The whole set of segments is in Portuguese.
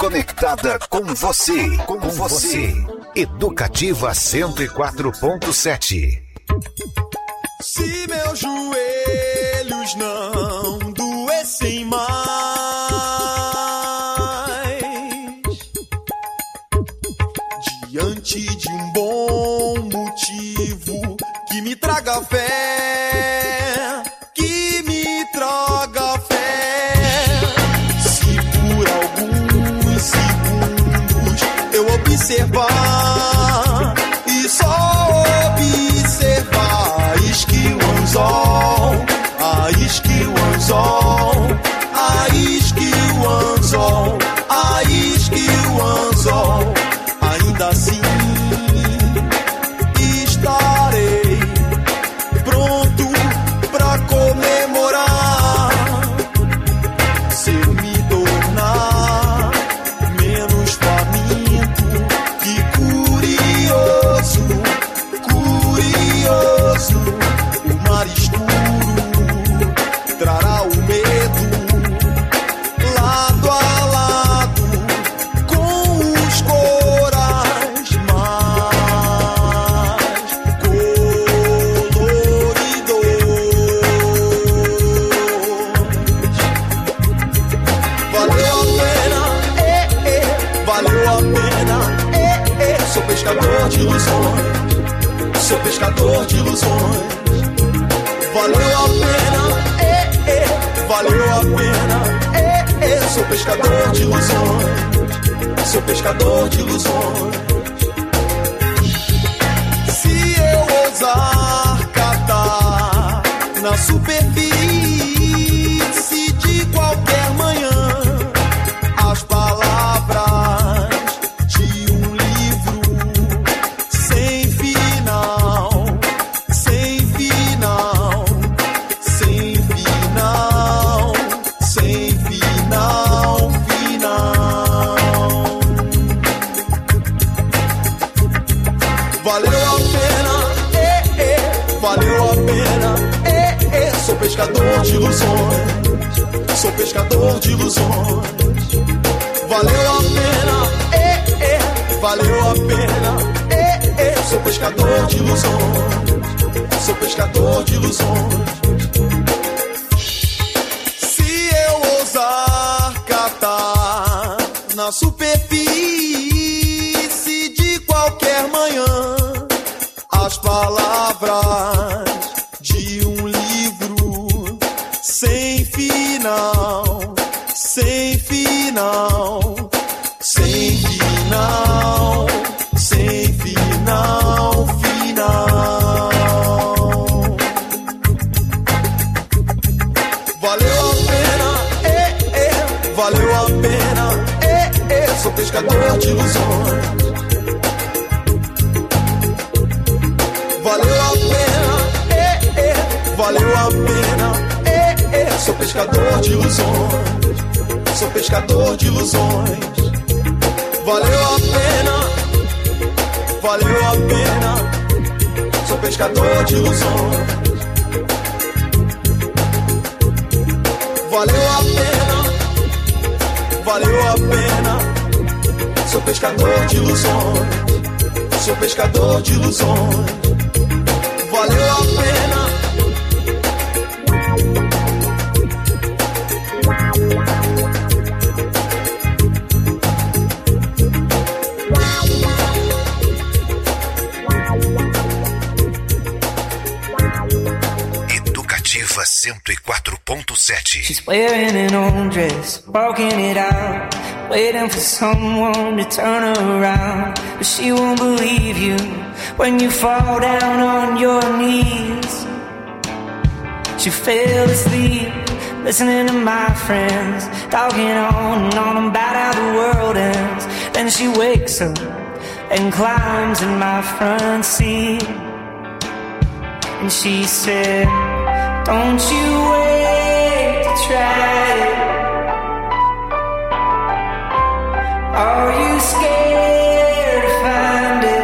conectada com você. Com você. Educativa 104.7. Se meus joelhos não doessem mais, diante de um bom motivo que me traga fé, que me traga fé. Se por alguns segundos eu observar e só observar, isque o anzol, a isque o anzol, a isque o anzol, a isque o anzol. Ainda assim estarei pronto pra comemorar. Se eu me tornar menos faminto e curioso, curioso, o mar escuro trará o medo lado a lado com os corais mais coloridos. Valeu a pena, valeu a pena, sou pescador de ilusões, sou pescador de ilusões. Valeu a pena, valeu a pena, sou pescador de ilusões, sou pescador de ilusões. Se eu ousar catar na superfície de qualquer manhã as palavras de um livro sem final, sem final, sem final, sem final, final. Valeu a pena, valeu a pena, sou pescador de ilusões, sou pescador de ilusões. Valeu a pena, valeu a pena, sou pescador de ilusões, sou pescador de ilusões. Se eu ousar catar na superfície de qualquer manhã as palavras de um livro sem final, sem final, sem final, sem final, final. Valeu a pena, valeu a pena, sou pescador de ilusões. Valeu a pena, valeu a pena, sou pescador de ilusões, sou pescador de ilusões. Valeu a pena, valeu a pena, sou pescador de ilusões. Valeu a pena, valeu a pena, sou pescador de ilusões, sou pescador de ilusões. Valeu a pena. Educativa 104.7. She's wearing an old dress, walking it out, waiting for someone to turn her around. But she won't believe you when you fall down on your knees. She fell asleep, listening to my friends, talking on and on about how the world ends. Then she wakes up and climbs in my front seat. And she said, don't you wait to try it. Are you scared to find it?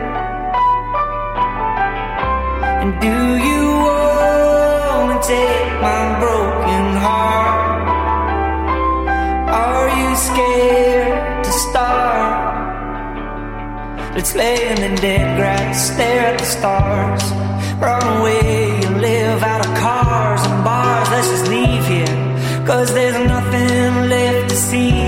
And do you wanna take my broken heart? Are you scared Let's lay in the dead grass, stare at the stars. Run away and live out of cars and bars. Let's just leave here, 'cause there's nothing left to see.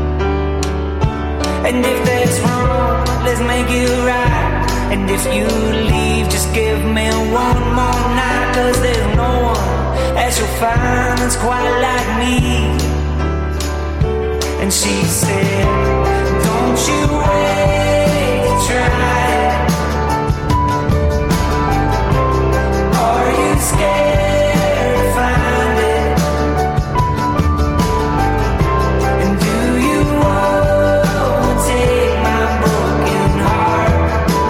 And if that's wrong, let's make it right. And if you leave, just give me one more night. 'Cause there's no one that you'll find that's quite like me. And she said, don't you wait to try it. Are you scared to find it? And do you want to take my broken heart?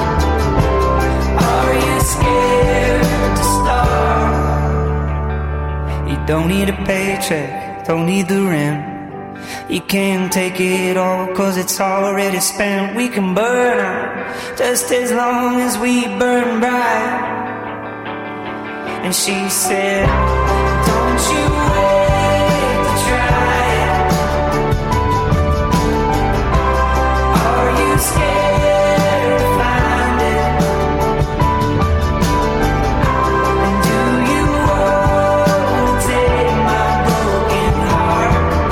Are you scared to start? You don't need a paycheck, don't need the rent. You can't take it all, 'cause it's already spent. We can burn out just as long as we burn bright. And she said, don't you wait to try it. Are you scared to find it? And do you want to take my broken heart?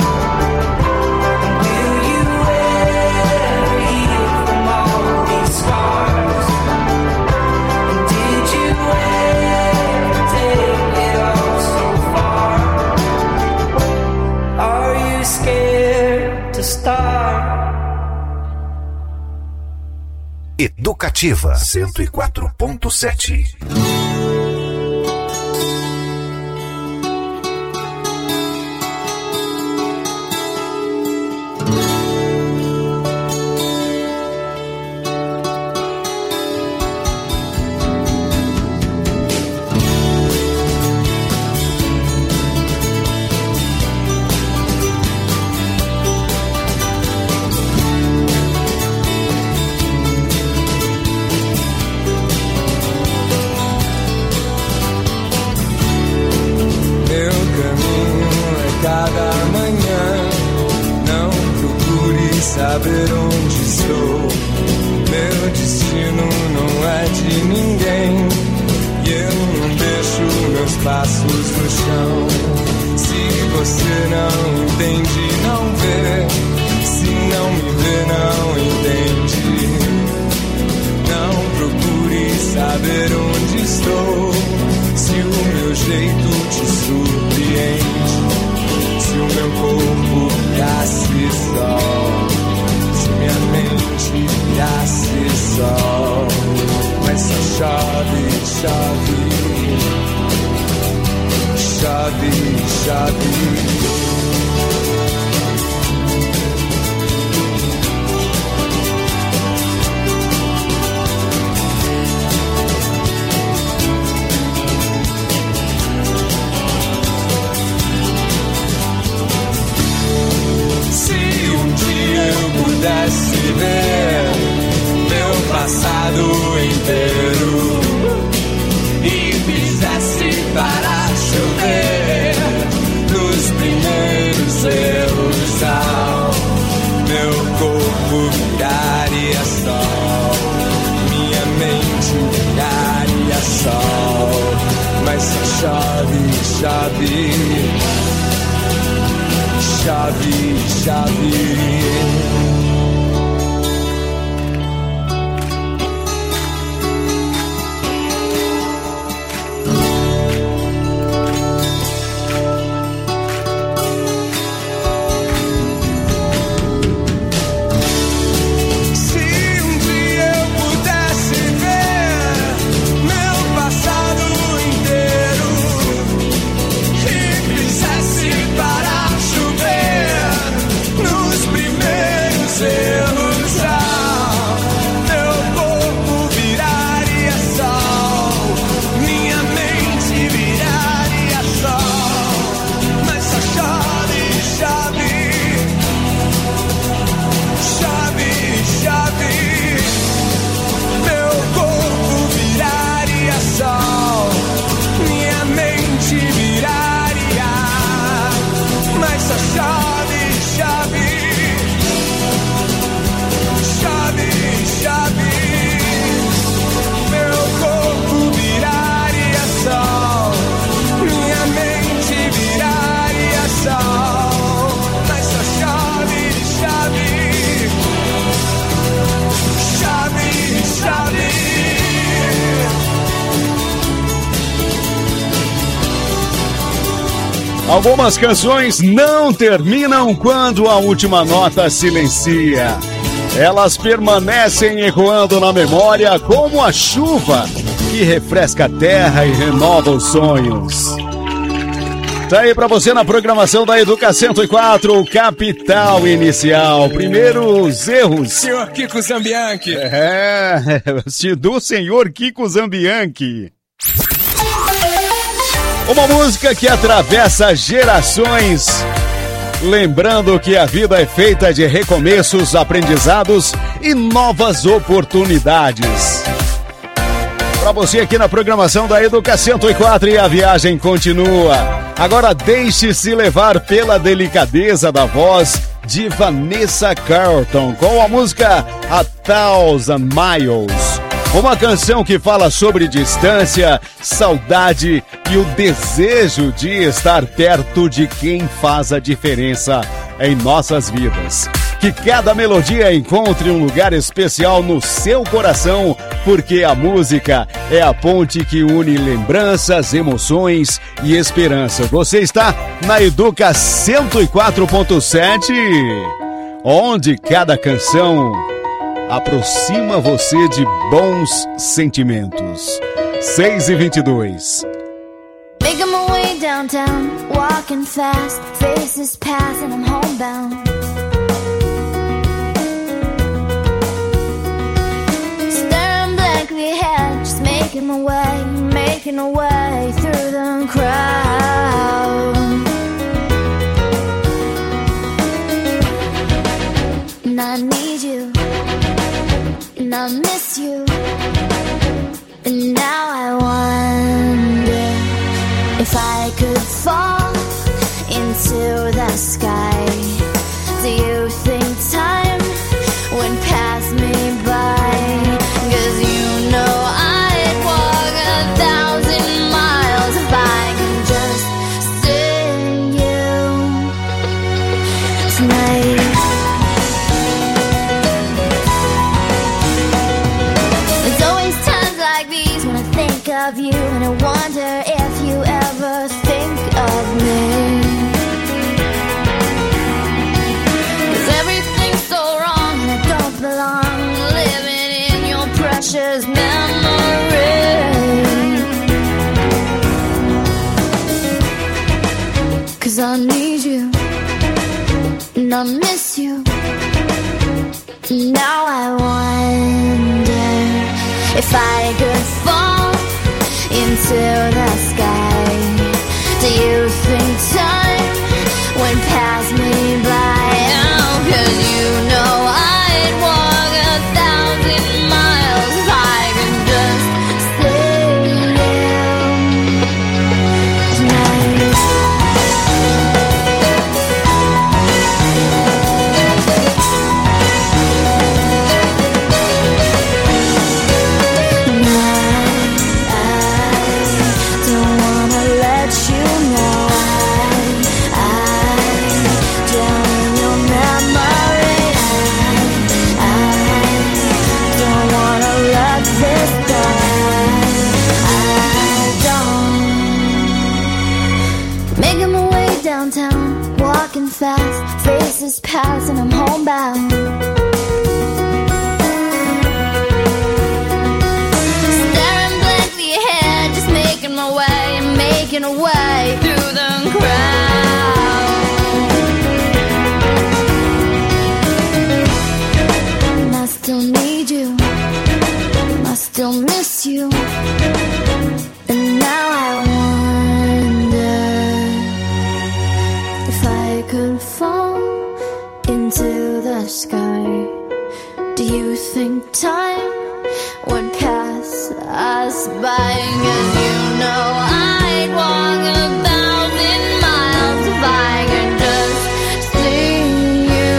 Educativa 104.7. Saber onde estou, meu destino não é de ninguém. E eu não deixo meus passos no chão. Se você não entende, não vê. Se não me vê, não entende. Não procure saber onde estou. Se o meu jeito te surpreende, se o meu corpo virasse sol, minha mente virasse sol, mas só chove, chove, chove, chove. Pudesse ver meu passado inteiro e fizesse parar chover nos primeiros erros, meu corpo viraria sol, minha mente viraria sol, mas só chove, chove, chove, chove. Parar chover nos primeiros Algumas canções não terminam quando a última nota silencia. Elas permanecem ecoando na memória como a chuva que refresca a terra e renova os sonhos. Tá aí pra você na programação da Educa 104, Capital Inicial. Primeiro, os erros. Senhor Kiko Zambianchi. Do senhor Kiko Zambianchi. Uma música que atravessa gerações. Lembrando que a vida é feita de recomeços, aprendizados e novas oportunidades. Para você aqui na programação da Educa 104 e a viagem continua. Agora deixe-se levar pela delicadeza da voz de Vanessa Carlton com a música A Thousand Miles. Uma canção que fala sobre distância, saudade e o desejo de estar perto de quem faz a diferença em nossas vidas. Que cada melodia encontre um lugar especial no seu coração, porque a música é a ponte que une lembranças, emoções e esperança. Você está na Educa 104.7, onde cada canção aproxima você de bons sentimentos. 6h22. Making my way downtown, walking fast, faces pass and I'm homebound. Staring blankly ahead, just making my way through the crowd. And I need you, and I miss you, and now I wonder if I could fall into the sky. Do you think time would pass me by? 'Cause you know I'd walk 1,000 miles if I could just see you tonight. There's always times like these when I think of you, and I wonder if you ever think of me. 'Cause everything's so wrong and I don't belong, living in your precious memory. 'Cause I need you and I miss you. Now I wonder if I could fall into the sky. Do you think time would pass me by? Oh, 'cause you know I'd walk 1,000 miles if I could just see you tonight. Don't wanna let you know I drown in your memory. I don't wanna let this go. I don't. Making my way downtown, walking fast, faces pass and I'm homebound. Staring blankly ahead, just making my way through the crowd. And I still need you, I still miss you, and now I wonder if I could fall into the sky. Do you think time would pass us by? 'Cause you know I'd walk 1,000 miles if I could just see you.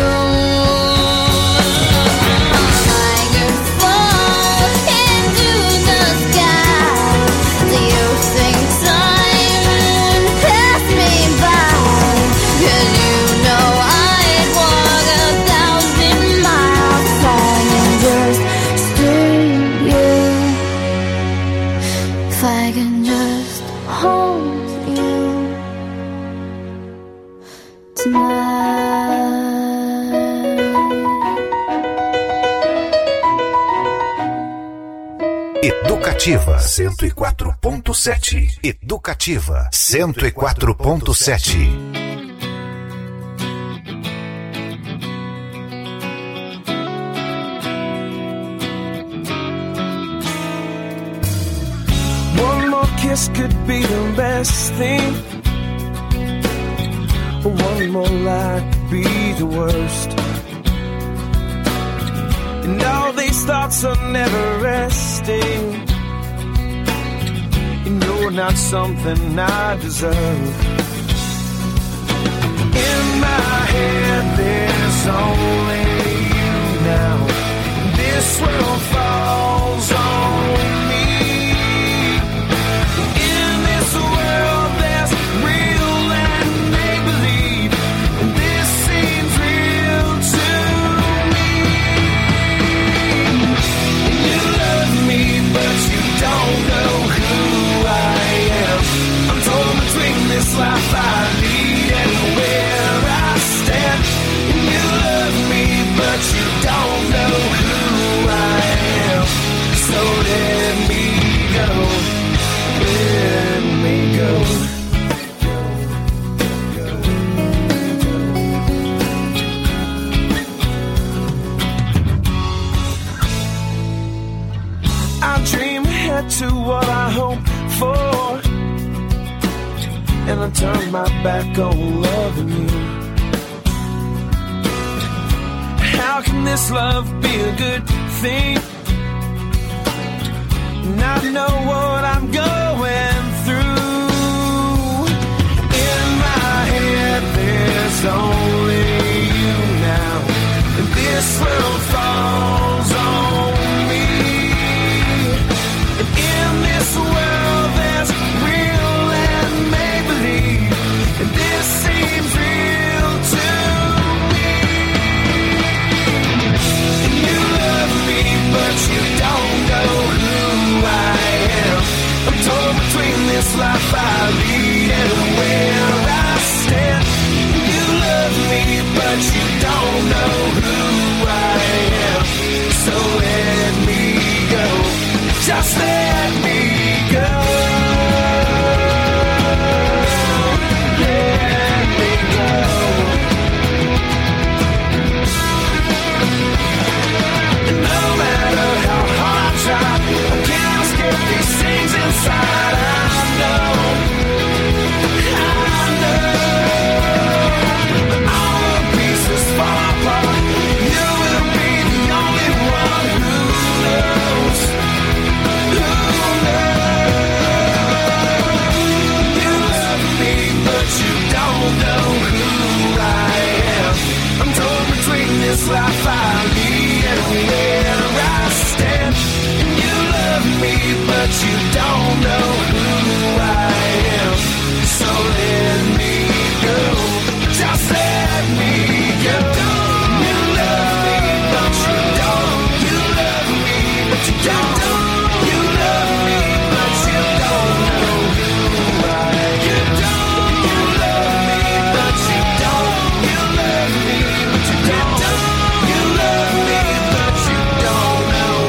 I could fall into the sky. Do you think time would pass me by? 'Cause you know I'd walk 1,000 miles if I could just see you. If I can just hold you. Educativa 104.7. Educativa 104.7. Kiss could be the best thing. One more lie could be the worst. And all these thoughts are never resting. And you're not something I deserve. In my head there's only you now. This world falls on me. This life I lead and where I stand. And you love me, but you don't know who I am. So let me go, let me go. I dream ahead to what I hope for, and I turn my back on loving you. How can this love be a good thing? And I know what I'm going through. In my head there's only you now, and this world falls on me. And in this world there's real and make-believe, and this seems real to me. And you love me, but you don't know who I am. I'm torn between this life I lead and where I stand. And you love me, but you don't know who I am. So let me go, just let me go. Inside, I know all the pieces fall apart. You will be the only one who knows. You love me, but you don't know who I am. I'm torn between this life I lead and where I stand. And you love me, but you don't know who I am. So let me go, just let me go. You love me, but you don't. You love me, but you don't. You love me, but you don't know who I am. You don't. You love me, but you don't. You love me, but you don't. You love me, but you don't know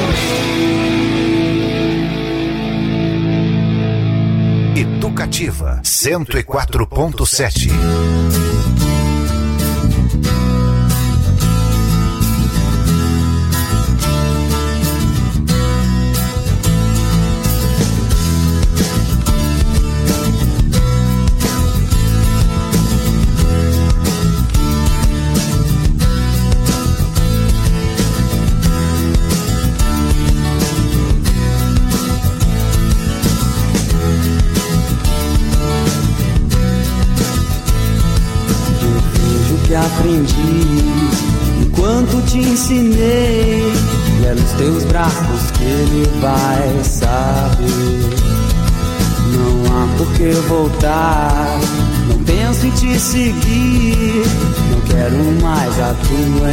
me. Educativa 104.7. Aprendi enquanto te ensinei, e é nos teus braços que ele vai saber. Não há por que voltar, não penso em te seguir, não quero mais a tua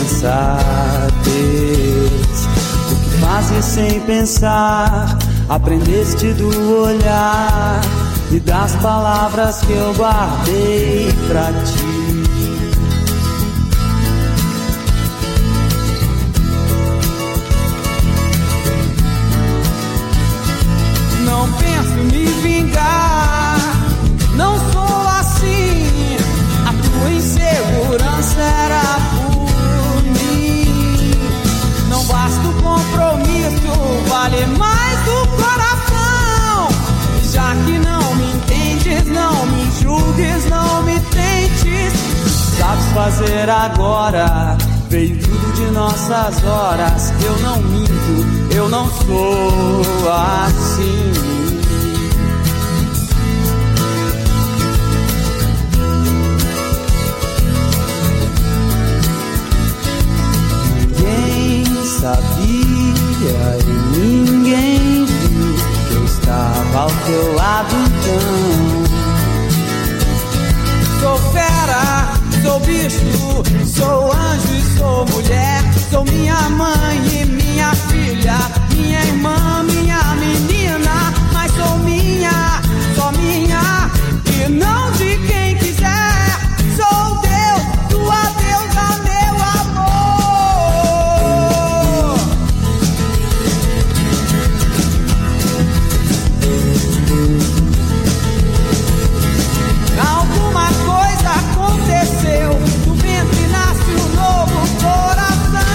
insensatez. O que fazes sem pensar, aprendeste do olhar e das palavras que eu guardei pra ti. fazer agora? Veio tudo de nossas horas. Eu não minto, eu não sou assim. Ninguém sabia e ninguém viu que eu estava ao teu lado então. Sou fera, sou bicho, sou anjo e sou mulher. Sou minha mãe e minha filha, minha irmã, minha menina. Mas sou minha, só minha, e não de quem quiser. Sou Deus, tua deusa, meu amor. Alguma coisa aconteceu, do ventre nasce um novo coração.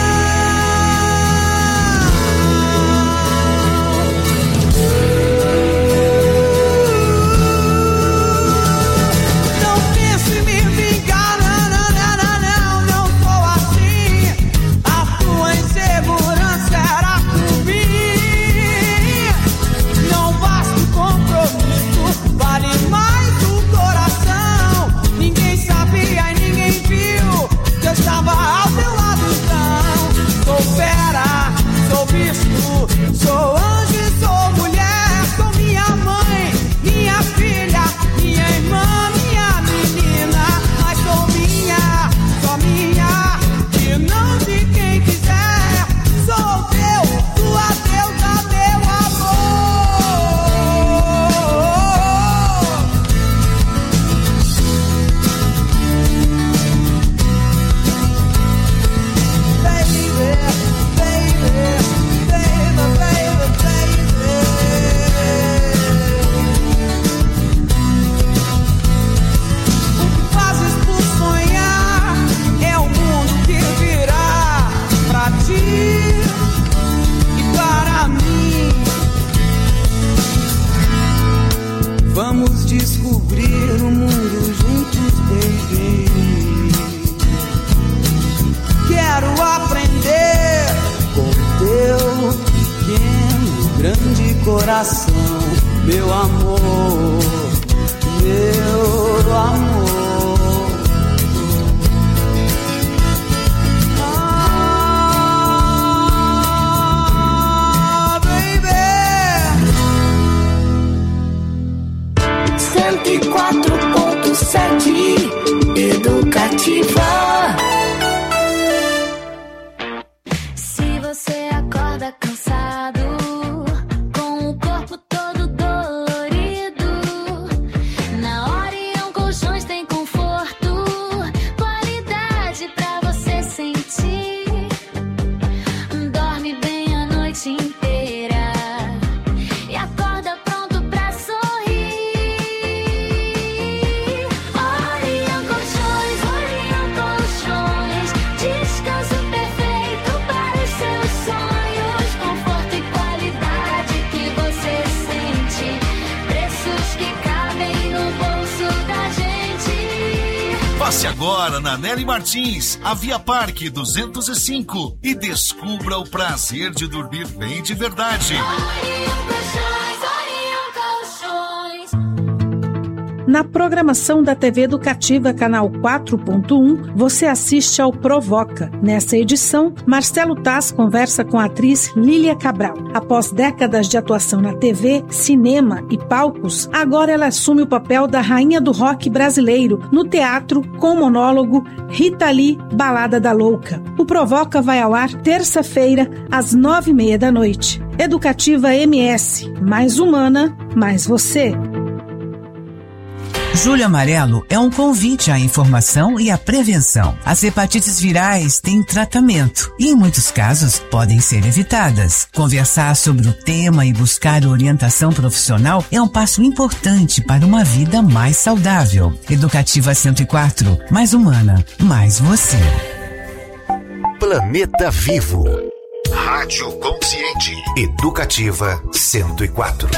Não pense em me vingar, não sou assim. A tua insegurança era por mim. Não basta o compromisso, vale mais o coração. Ninguém sabia e ninguém viu que eu estava ao teu lado então. Sou fera, sou bicho, sou anjo e sou mulher. Sou minha mãe, minha filha, minha irmã, minha menina. Mas sou minha, só minha, e não de quem quiser. Sou Deus, tua deusa, meu amor. Baby, baby, baby, baby, baby. O que fazes por sonhar é o mundo que virá pra ti e para mim. Vamos descobrir o mundo juntos, baby. Quero aprender com teu pequeno, grande coração, meu amor, meu amor. Ah, baby. 104.7 Educativa. Se você acorda cansado, com o corpo todo dolorido, na Orion Colchões tem conforto, qualidade pra você sentir. Dorme bem a noite inteira e acorda pronto pra sorrir. Orion Colchões, descanso perfeito para os seus sonhos, conforto e qualidade que você sente, preços que cabem no bolso da gente. Passe agora na Nelly Martins, a Via Parque 205 e descubra o prazer de dormir bem de verdade. Orion Colchões. Na programação da TV Educativa, canal 4.1, você assiste ao Provoca. Nessa edição, Marcelo Taz conversa com a atriz Lília Cabral. Após décadas de atuação na TV, cinema e palcos, agora ela assume o papel da rainha do rock brasileiro no teatro com o monólogo Rita Lee, Balada da Louca. O Provoca vai ao ar terça-feira, às 9h30 da noite. Educativa MS, mais humana, mais você. Julho Amarelo é um convite à informação e à prevenção. As hepatites virais têm tratamento e, em muitos casos, podem ser evitadas. Conversar sobre o tema e buscar orientação profissional é um passo importante para uma vida mais saudável. Educativa 104, mais humana, mais você. Planeta Vivo. Rádio Consciente. Educativa 104.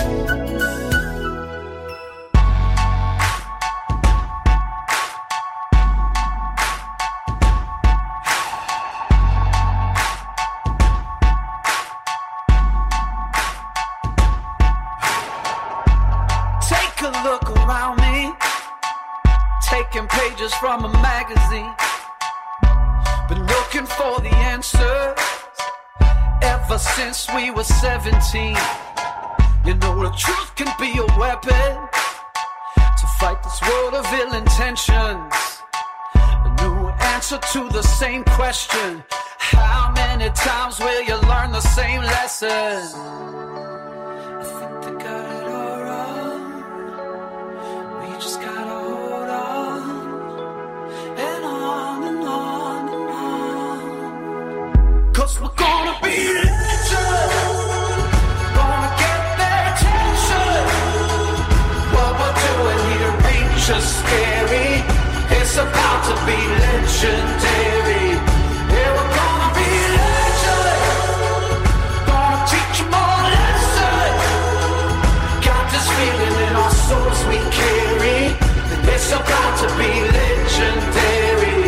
take a look around me, taking pages from a magazine. Been looking for the answers ever since we were 17. You know the truth can be a weapon to fight this world of ill intentions. A new answer to the same question. How many times will you learn the same lesson? I think they got it all wrong. We just gotta hold on and on and on and on. 'Cause we're gonna be legends. Gonna get their attention. What we're doing here ain't just scary. It's about to be legendary. Yeah, we're gonna be legends. Gonna teach them all a lesson. Got this feeling in our souls we carry. It's about to be legendary.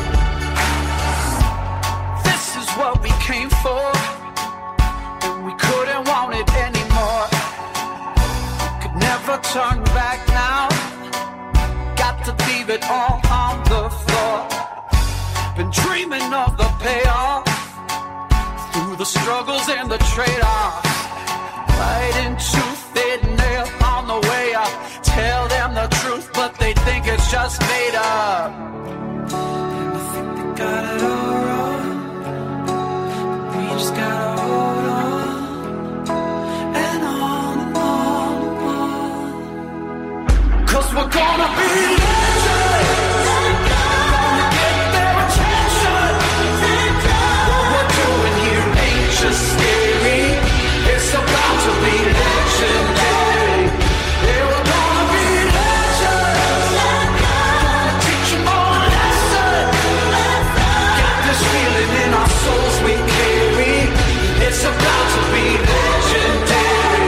This is what we came for, and we couldn't want it anymore. Could never turn back now. Got to leave it all on the floor. Been dreaming of the payoff, through the struggles and the trade-offs. Fighting tooth and nail on the way up. Tell them the truth, but they think it's just made up. And I think they got it all wrong. We just gotta hold on and on and on and on. 'Cause we're gonna be legends. Gonna get their attention. What we're doing here ain't just scary. It's about to be legendary. Yeah, we're gonna be legends. Gonna teach them all a lesson. Got this feeling in our souls we carry. It's about to be legendary.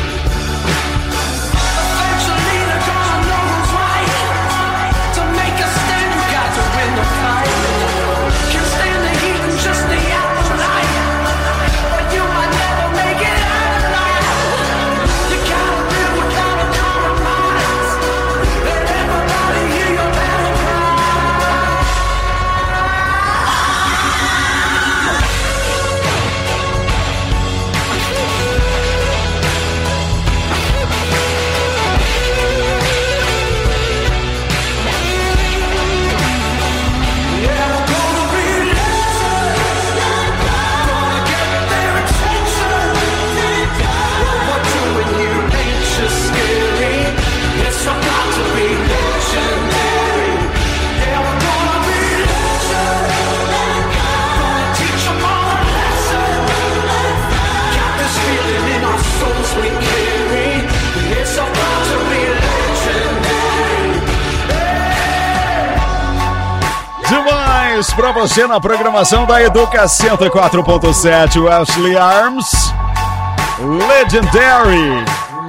Eventually they're gonna know who's right. To make a stand, you got to win the fight. Can't stand the heat and just the light. But you might never make it out alive. You gotta live without a compromise. Let everybody hear your battle cry. Yeah, we're gonna be legends. Gonna get their attention. What we're doing here ain't just scary. It's about to be legendary. Yeah, we're gonna be legends. Gonna teach them all a lesson. Got this feeling in our souls we carry. It's about to be legendary. Demais pra você na programação da Educa 104.7, Wesley Arms, Legendary.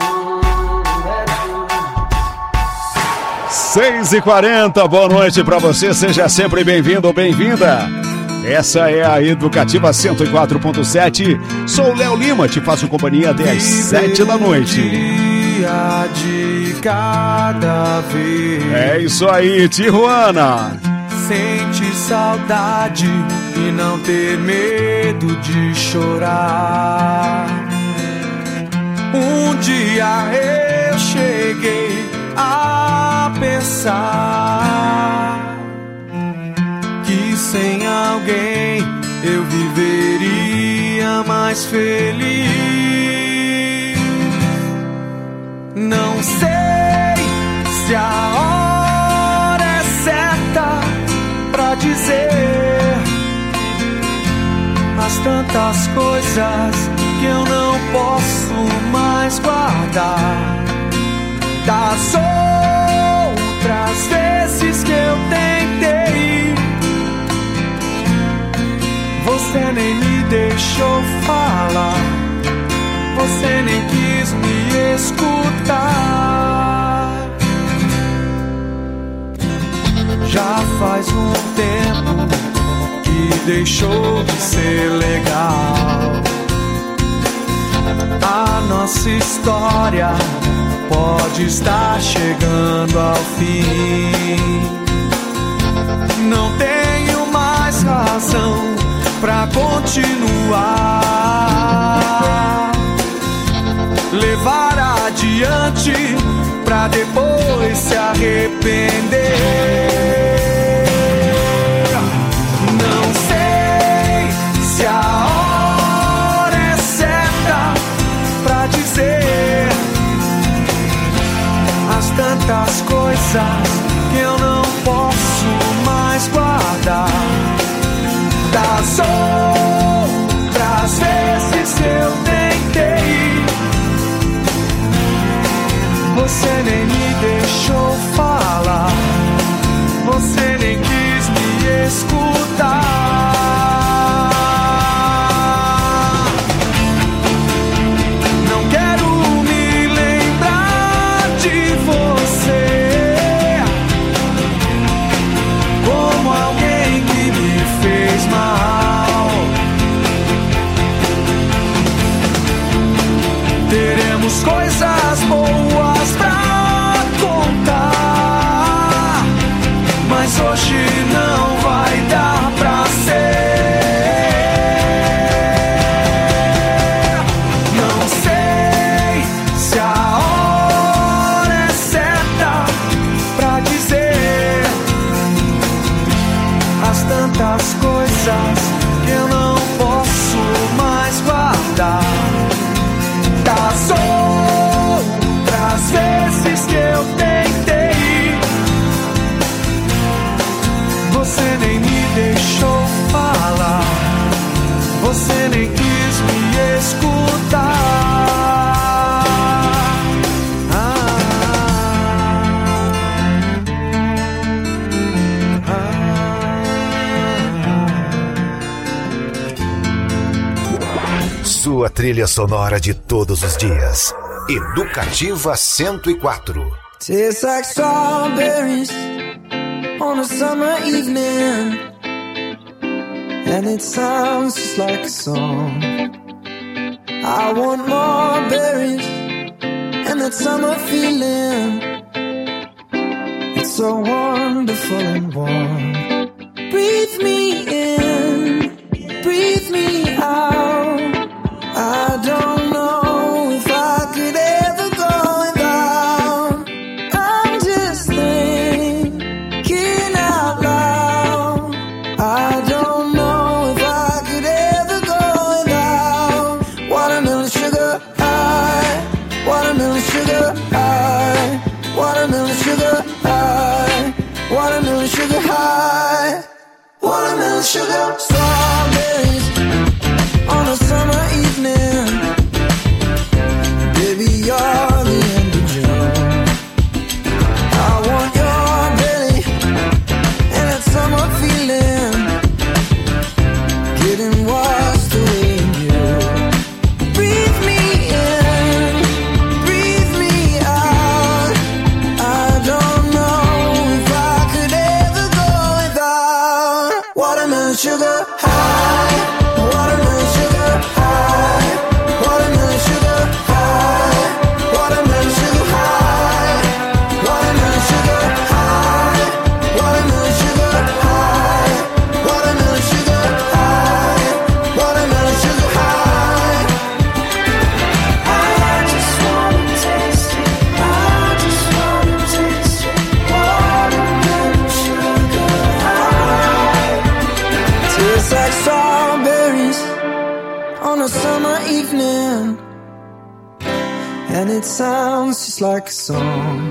6h40, boa noite pra você, seja sempre bem-vindo ou bem-vinda. Essa é a Educativa 104.7, sou Léo Lima, te faço companhia até às 7 da noite. Dia de cada vez. É isso aí, Tijuana. Sente saudade e não ter medo de chorar. Um dia eu cheguei a pensar que sem alguém eu viveria mais feliz. Não sei se a hora é certa pra dizer as tantas coisas que eu não posso mais guardar. Das outras vezes que eu tentei, você nem me deixou falar, você nem quis me escutar. Já faz um tempo que deixou de ser legal. A nossa história pode pode estar chegando ao fim. Não tenho mais razão pra continuar. Levar adiante pra depois se arrepender. Não sei se a hora é certa pra dizer as tantas coisas que eu não posso mais guardar. Das outras vezes que eu tentei, você nem me deixou falar, você nem quis me escutar. Não quero me lembrar de você como alguém que me fez mal. Teremos coisas boas pra contar, mas hoje não vai dar pra ser. Não sei se a hora é certa pra dizer as tantas coisas que eu não posso mais guardar. Das outras vezes que eu tentei, você nem me deixou falar, você nem quis me escutar. Sua trilha sonora de todos os dias. Educativa 104. Tastes like strawberries on a summer evening, and it sounds just like a song. I want more berries and that summer feeling. It's so wonderful and warm. Breathe me in, breathe me out. I don't know if I could ever go without. I'm just thinking out loud. I don't know if I could ever go without. Watermelon sugar high, watermelon sugar high, watermelon sugar high, watermelon sugar high, watermelon sugar. Strawberries on a summer evening, baby, you're the end of June. I want your belly and that summer feeling, getting washed away in you. Breathe me in, breathe me out. I don't know if I could ever go without. Watermelon sugar high, watermelon sugar high, watermelon sugar high, watermelon sugar high, watermelon sugar high, watermelon sugar high, watermelon sugar high, watermelon sugar high. I just wanna taste it, I just wanna taste it, watermelon sugar high. Tastes like strawberries on a summer evening, and it sounds just like a song.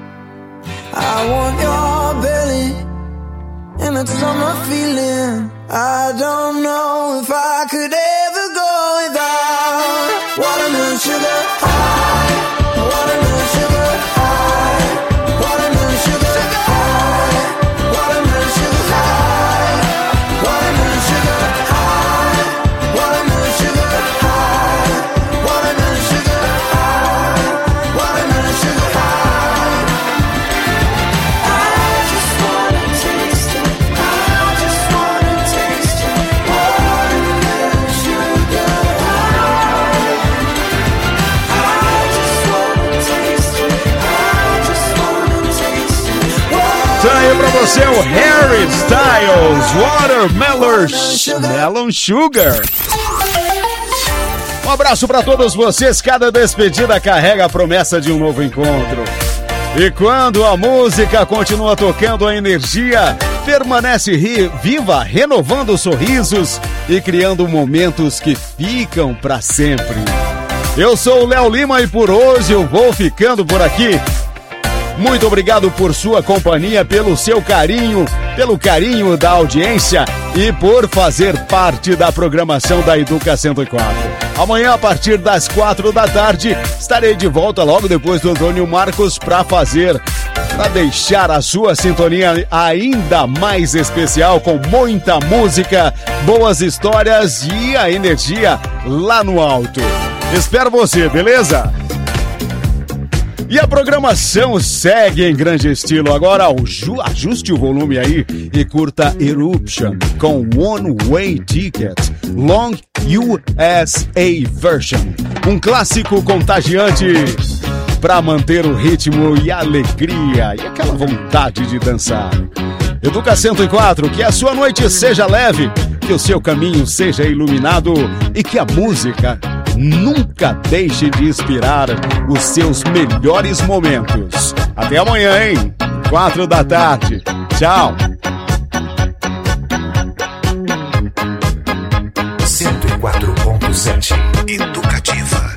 I want your belly and that summer feeling. I don't know if I could ever go without. Watermelon sugar high, watermelon sugar high, watermelon sugar high, watermelon sugar high, watermelon sugar high, watermelon sugar high, watermelon sugar high, watermelon sugar high. I just wanna taste it, I just wanna taste it, watermelon sugar você o Harry Styles, Watermelon Sugar. Um abraço para todos vocês. Cada despedida carrega a promessa de um novo encontro. E quando a música continua tocando, a energia permanece viva, renovando sorrisos e criando momentos que ficam para sempre. Eu sou o Léo Lima e por hoje eu vou ficando por aqui. Muito obrigado por sua companhia, pelo seu carinho, pelo carinho da audiência e por fazer parte da programação da Educa 104. Amanhã, a partir das 4 da tarde, estarei de volta logo depois do Antônio Marcos para deixar a sua sintonia ainda mais especial, com muita música, boas histórias e a energia lá no alto. Espero você, beleza? E a programação segue em grande estilo. Agora ajuste o volume aí e curta Eruption com One Way Ticket, Long USA Version. Um clássico contagiante para manter o ritmo e a alegria e aquela vontade de dançar. Educa 104, que a sua noite seja leve, que o seu caminho seja iluminado e que a música nunca deixe de inspirar os seus melhores momentos. Até amanhã, hein? 4 da tarde. Tchau. 104.7 Educativa.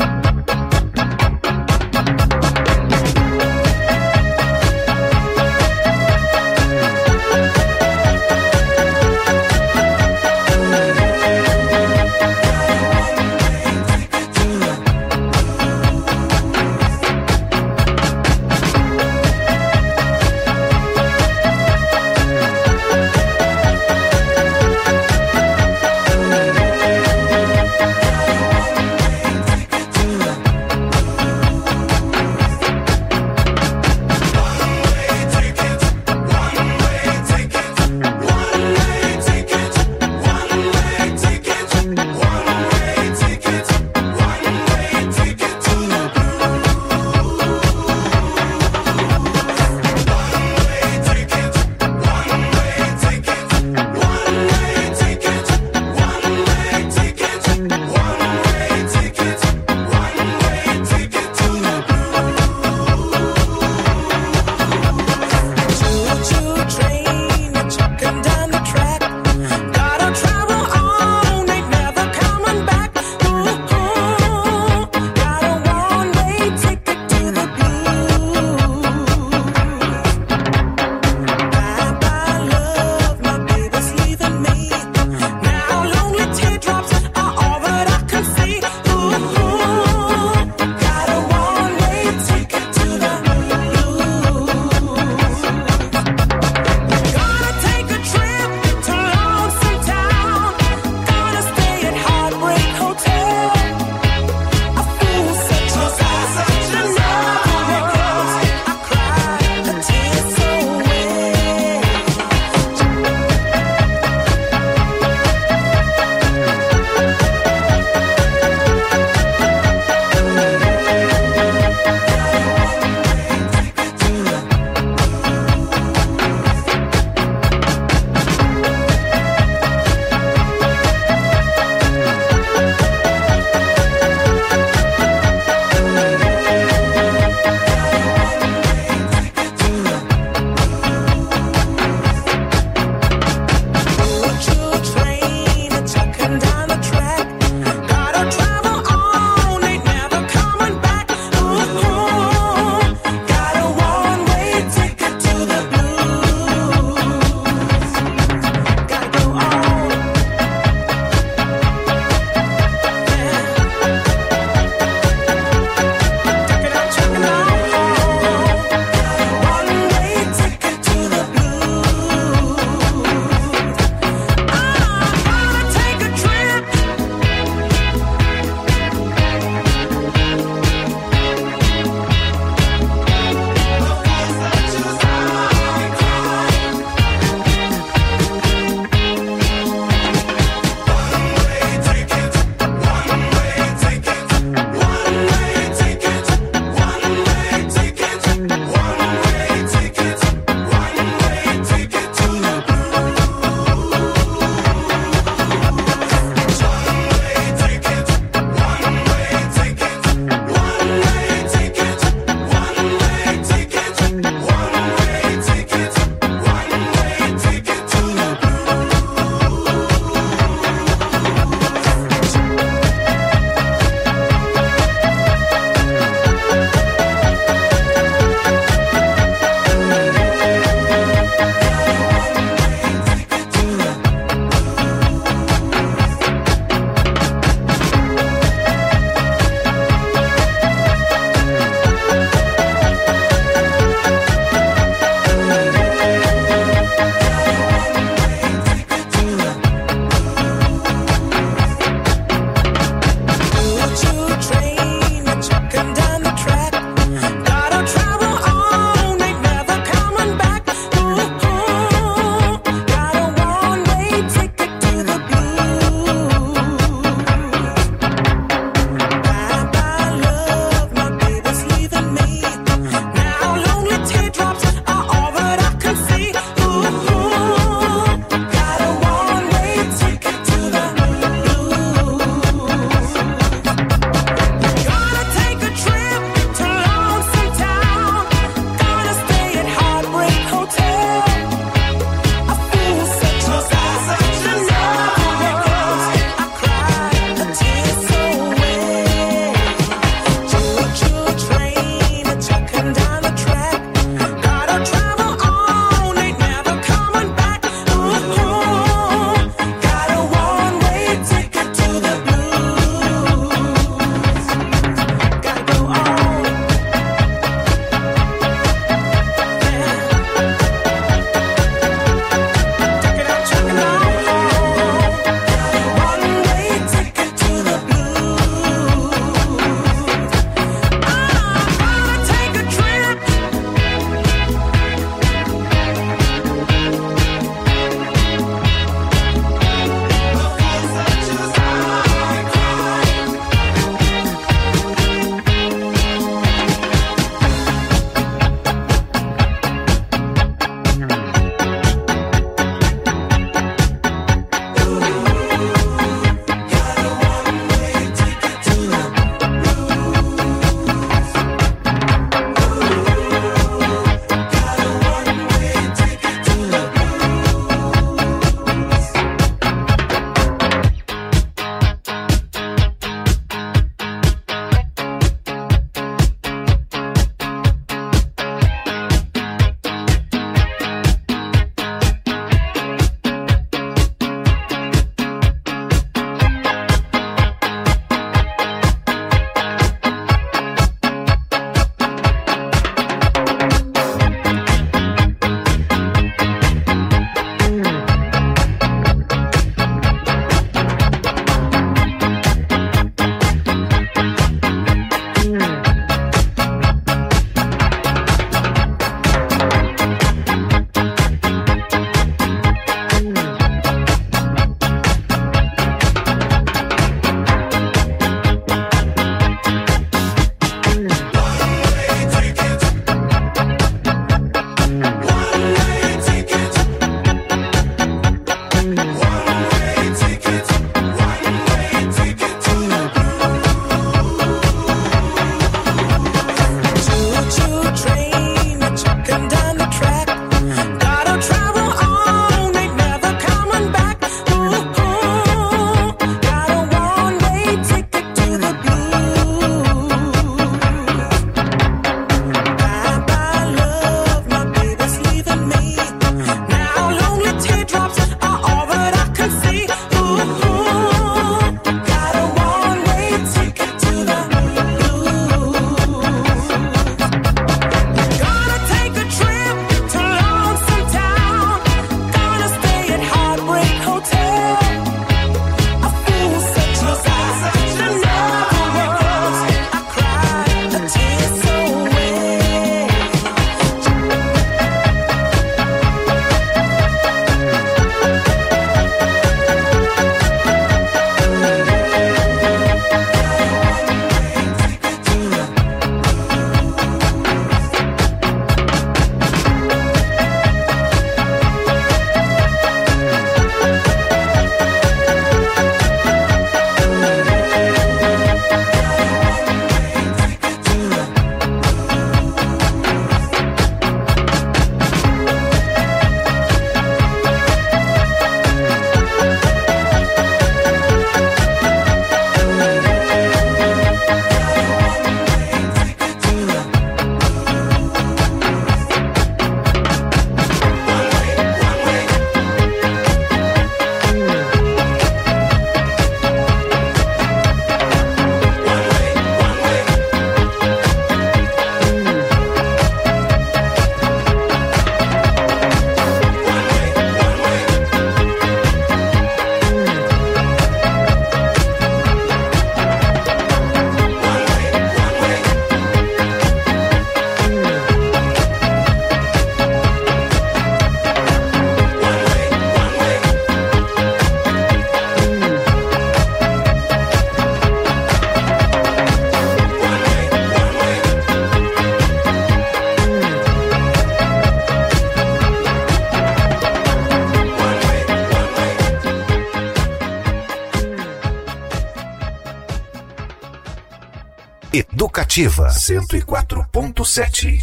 Educativa 104.7.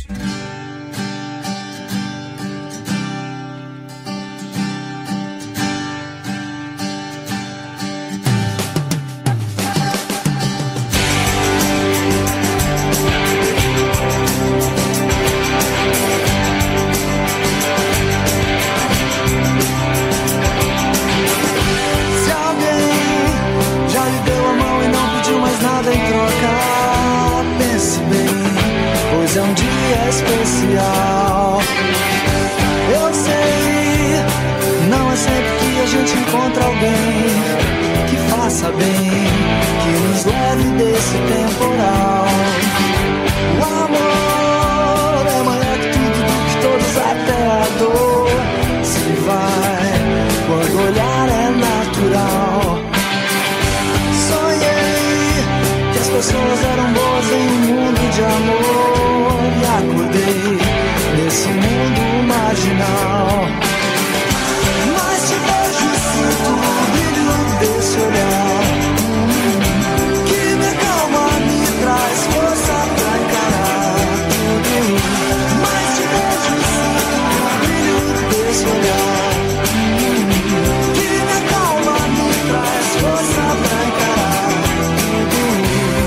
É um dia especial. Eu sei, não é sempre que a gente encontra alguém que faça bem, que nos leve desse temporal. O amor é maior que tudo, que todos, até a dor se vai quando o olhar é natural. Sonhei que as pessoas eram boas em um mundo de amor. E acordei nesse mundo marginal. Mas te vejo e sinto o brilho desse olhar que me acalma, me traz força pra encarar tudo. Mas te vejo e sinto o brilho desse olhar que me acalma, me traz força pra encarar tudo.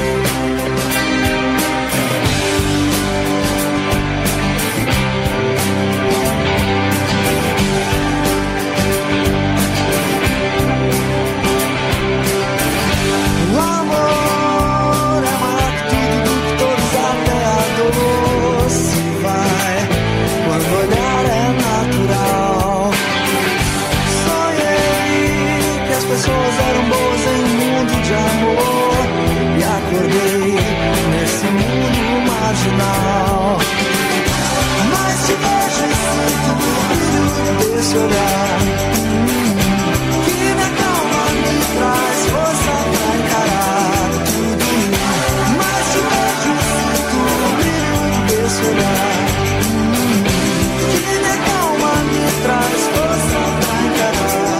Pessoas eram boas em um mundo de amor. E acordei nesse mundo marginal. Mas te vejo e sinto o brilho desse olhar que me acalma, me traz força pra encarar tudo. Mas te vejo e sinto o brilho desse olhar que me acalma, me traz força pra encarar.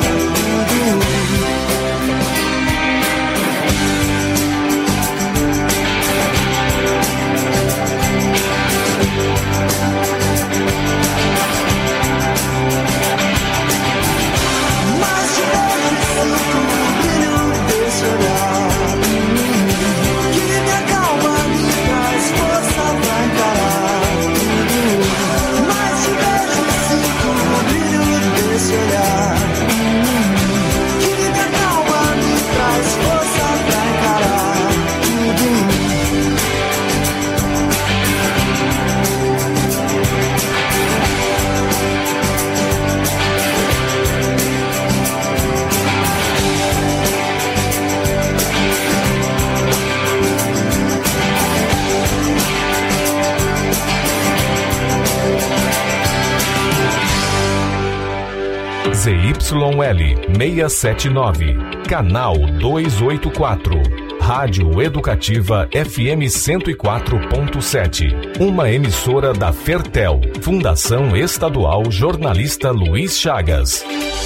ZYL 679, canal 284, Rádio Educativa FM 104.7, uma emissora da Fertel, Fundação Estadual Jornalista Luiz Chagas.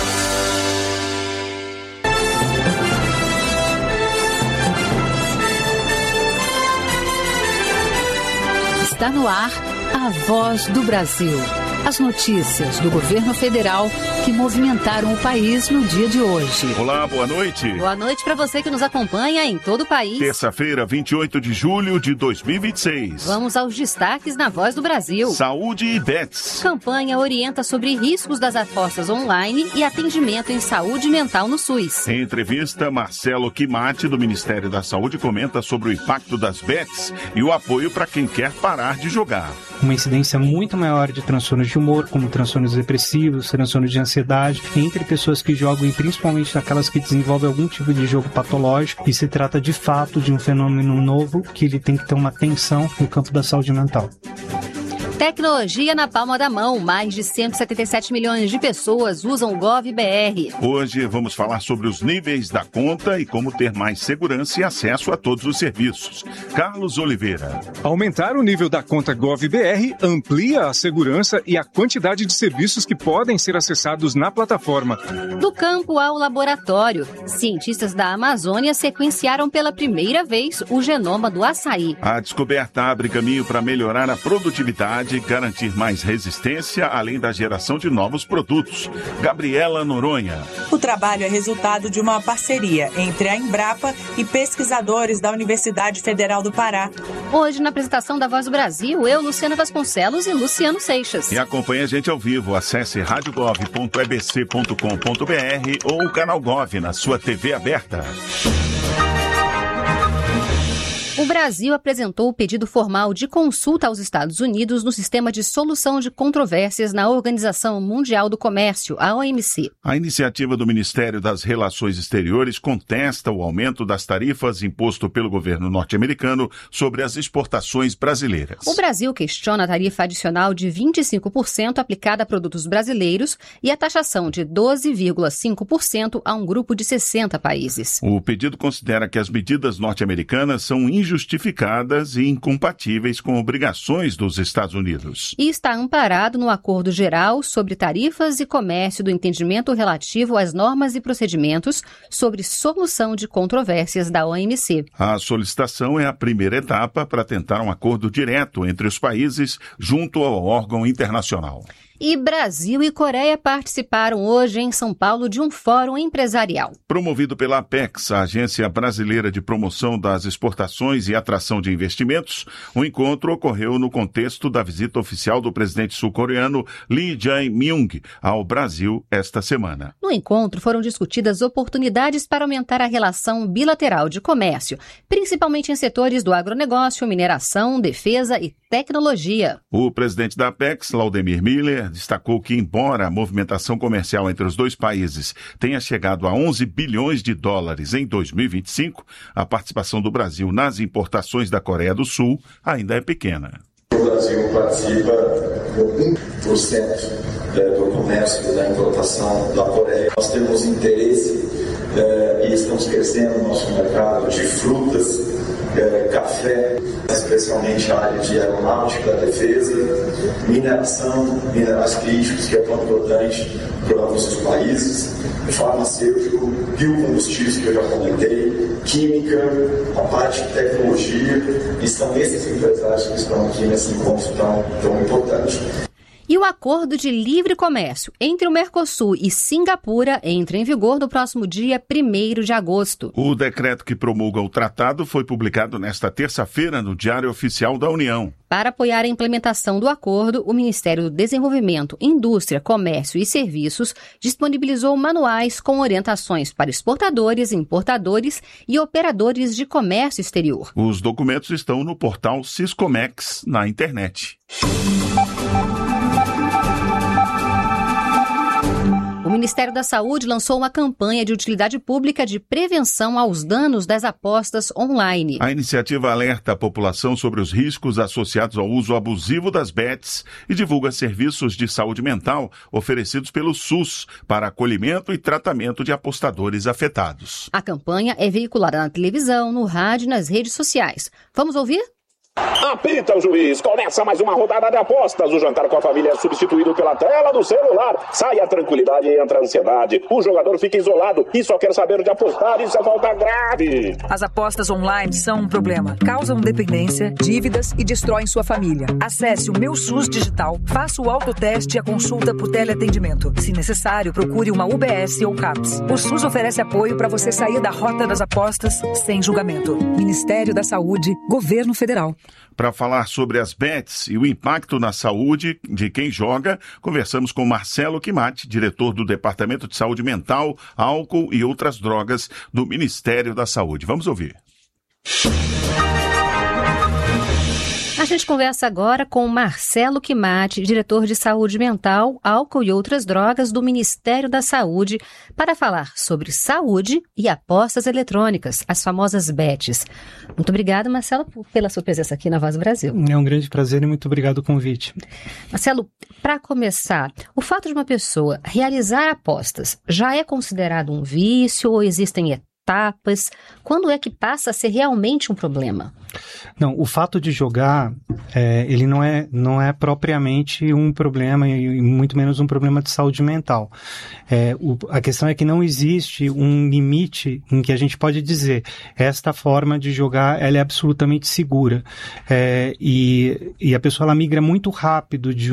Está no ar a Voz do Brasil. As notícias do governo federal que movimentaram o país no dia de hoje. Olá, boa noite. Boa noite para você que nos acompanha em todo o país. Terça-feira, 28 de julho de 2026. Vamos aos destaques na Voz do Brasil. Saúde e bets. Campanha orienta sobre riscos das apostas online e atendimento em saúde mental no SUS. Em entrevista, Marcelo Quimati, do Ministério da Saúde, comenta sobre o impacto das bets e o apoio para quem quer parar de jogar. Uma incidência muito maior de transtornos de humor, como transtornos depressivos, transtornos de ansiedade, entre pessoas que jogam e principalmente aquelas que desenvolvem algum tipo de jogo patológico. E se trata de fato de um fenômeno novo que ele tem que ter uma atenção no campo da saúde mental. Tecnologia na palma da mão. Mais de 177 milhões de pessoas usam o GovBR. Hoje vamos falar sobre os níveis da conta e como ter mais segurança e acesso a todos os serviços. Carlos Oliveira. Aumentar o nível da conta GovBR amplia a segurança e a quantidade de serviços que podem ser acessados na plataforma. Do campo ao laboratório, cientistas da Amazônia sequenciaram pela primeira vez o genoma do açaí. A descoberta abre caminho para melhorar a produtividade e garantir mais resistência, além da geração de novos produtos. Gabriela Noronha. O trabalho é resultado de uma parceria entre a Embrapa e pesquisadores da Universidade Federal do Pará. Hoje, na apresentação da Voz do Brasil, eu, Luciana Vasconcelos e Luciano Seixas. E acompanhe a gente ao vivo. Acesse radiogov.ebc.com.br ou o canal Gov na sua TV aberta. O Brasil apresentou o pedido formal de consulta aos Estados Unidos no sistema de solução de controvérsias na Organização Mundial do Comércio, a OMC. A iniciativa do Ministério das Relações Exteriores contesta o aumento das tarifas imposto pelo governo norte-americano sobre as exportações brasileiras. O Brasil questiona a tarifa adicional de 25% aplicada a produtos brasileiros e a taxação de 12,5% a um grupo de 60 países. O pedido considera que as medidas norte-americanas são injustificadas e incompatíveis com obrigações dos Estados Unidos. E está amparado no Acordo Geral sobre Tarifas e Comércio do Entendimento relativo às normas e procedimentos sobre solução de controvérsias da OMC. A solicitação é a primeira etapa para tentar um acordo direto entre os países junto ao órgão internacional. E Brasil e Coreia participaram hoje em São Paulo de um fórum empresarial. Promovido pela Apex, a Agência Brasileira de Promoção das Exportações e Atração de Investimentos, o encontro ocorreu no contexto da visita oficial do presidente sul-coreano Lee Jae-myung ao Brasil esta semana. No encontro foram discutidas oportunidades para aumentar a relação bilateral de comércio, principalmente em setores do agronegócio, mineração, defesa e tecnologia. O presidente da Apex, Laudemir Miller, destacou que, embora a movimentação comercial entre os dois países tenha chegado a 11 bilhões de dólares em 2025, a participação do Brasil nas importações da Coreia do Sul ainda é pequena. O Brasil participa com 1% do comércio da importação da Coreia. Nós temos interesse e estamos crescendo no nosso mercado de frutas, café, especialmente a área de aeronáutica, defesa, mineração, minerais críticos, que é tão importante para nossos países, farmacêutico, biocombustíveis, que eu já comentei, química, a parte de tecnologia, e são esses empresários que estão aqui nesse encontro tão importante. E o acordo de livre comércio entre o Mercosul e Singapura entra em vigor no próximo dia 1º de agosto. O decreto que promulga o tratado foi publicado nesta terça-feira no Diário Oficial da União. Para apoiar a implementação do acordo, o Ministério do Desenvolvimento, Indústria, Comércio e Serviços disponibilizou manuais com orientações para exportadores, importadores e operadores de comércio exterior. Os documentos estão no portal Siscomex na internet. O Ministério da Saúde lançou uma campanha de utilidade pública de prevenção aos danos das apostas online. A iniciativa alerta a população sobre os riscos associados ao uso abusivo das bets e divulga serviços de saúde mental oferecidos pelo SUS para acolhimento e tratamento de apostadores afetados. A campanha é veiculada na televisão, no rádio e nas redes sociais. Vamos ouvir? Apita o juiz, começa mais uma rodada de apostas. O jantar com a família é substituído pela tela do celular. Sai a tranquilidade e entra a ansiedade. O jogador fica isolado e só quer saber de apostar. Isso é falta grave. As apostas online são um problema. Causam dependência, dívidas e destroem sua família. Acesse o Meu SUS Digital, faça o autoteste e a consulta por teleatendimento. Se necessário, procure uma UBS ou CAPS. O SUS oferece apoio para você sair da rota das apostas sem julgamento. Ministério da Saúde, Governo Federal. Para falar sobre as bets e o impacto na saúde de quem joga, conversamos com Marcelo Quimati, diretor do Departamento de Saúde Mental, Álcool e Outras Drogas do Ministério da Saúde. Vamos ouvir. A gente conversa agora com Marcelo Quimati, diretor de Saúde Mental, Álcool e Outras Drogas do Ministério da Saúde, para falar sobre saúde e apostas eletrônicas, as famosas bets. Muito obrigada, Marcelo, pela sua presença aqui na Voz do Brasil. É um grande prazer e muito obrigado pelo convite. Marcelo, para começar, o fato de uma pessoa realizar apostas já é considerado um vício ou existem etapas? Quando é que passa a ser realmente um problema? Não, o fato de jogar, ele não é propriamente um problema e muito menos um problema de saúde mental. A questão é que não existe um limite em que a gente pode dizer esta forma de jogar ela é absolutamente segura. E a pessoa ela migra muito rápido de